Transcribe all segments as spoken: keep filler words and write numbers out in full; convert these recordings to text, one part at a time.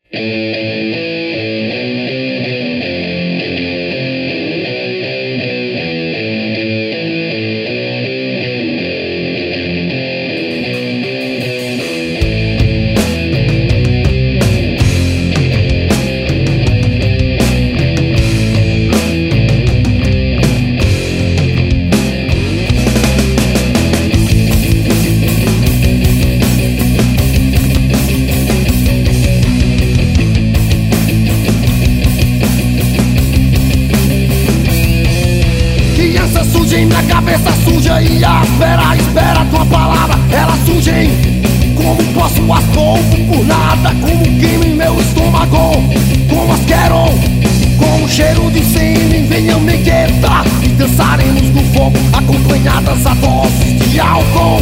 Minha cabeça suja e a espera, espera tua palavra, ela surgem. Como posso as povo por nada, como queima em meu estômago, como as quero, com o cheiro de sêmen, venham me quebrar e dançaremos no fogo, acompanhadas a doses de álcool.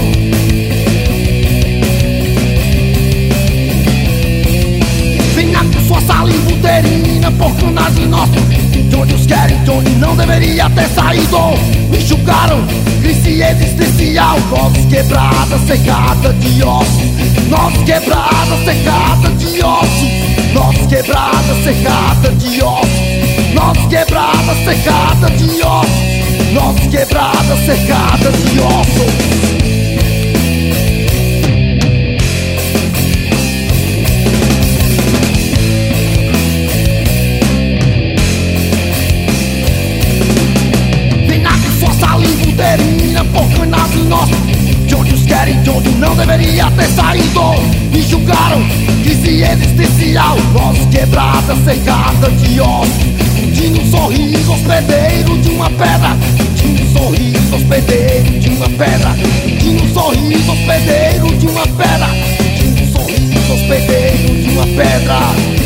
Venha com sua saliva uterina, porcanagem nossa, de onde os querem, de onde não deveria ter saído. Me julgaram, crise existencial, nozes quebradas, secada de ossos. Nozes quebradas, secada de ossos. Nozes quebradas, secada de ossos. Nozes quebradas, secada de ossos. Nozes quebradas, secada de ossos. Porcanagem nossa, de onde os querem, de onde não deveria ter saído. Me julgaram, crise existencial, nozes quebradas, secada de ossos. De um sorriso hospedeiro de uma pedra, de um sorriso hospedeiro de uma pedra, de um sorriso hospedeiro de uma pedra, de um sorriso hospedeiro de uma pedra.